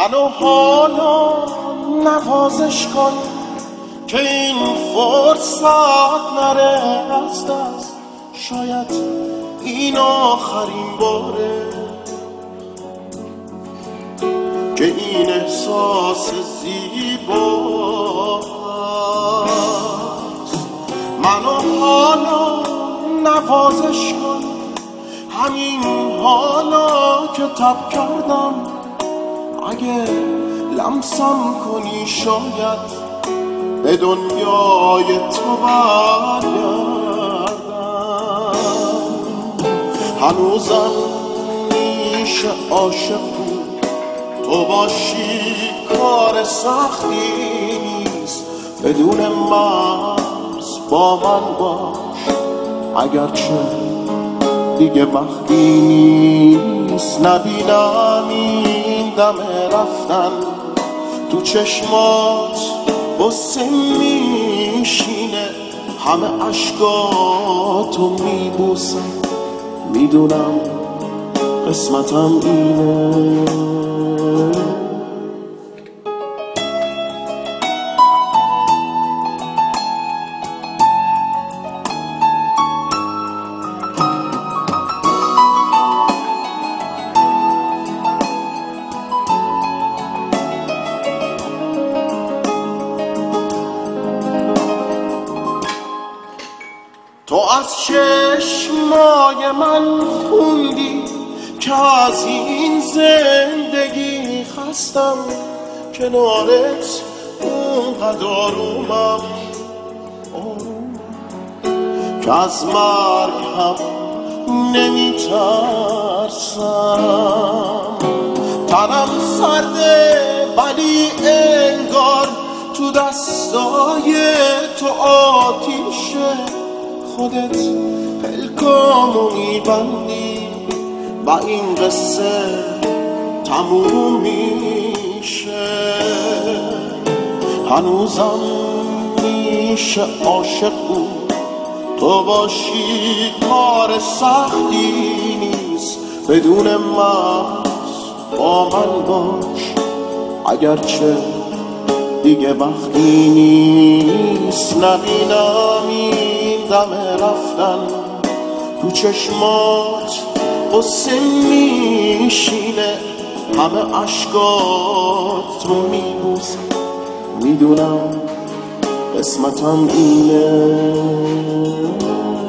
منو حالا نوازش کن که این فرصت نره از دست. شاید این آخرین باره که این احساس زیباست. منو حالا نوازش کن، همین حالا که تب کردم. اگه لمسم کنی شاید به دنیای تو برگردم. هنوزم میشه عاشق بود، تو باشی کار سختی نیست. بدون مرز با من باش، اگرچه دیگه وقتی نیست. نبینم این دم رفتن تو چشمات بسه میشینه. همه عشقاتو میبوسم، میدونم قسمتم اینه. تو از چشمای من خوندی که از این زندگی خستم. کنارت اونقدر آرومم که از مرگ هم نمیترسم. تنم سرده ولی انگار تو دستای تو آتیشه. خودت پلکامو میبندی و این قصه تموم میشه. هنوزم میشه عاشق بود، تو باشی کار سختی نیست. بدون مرز با من باش، اگرچه دیگه وقتی نیست. نبینم این دم رفتن تو چشمات قصه میشینه. همه عشقات رو میبوسم، میدونم قسمتم اینه.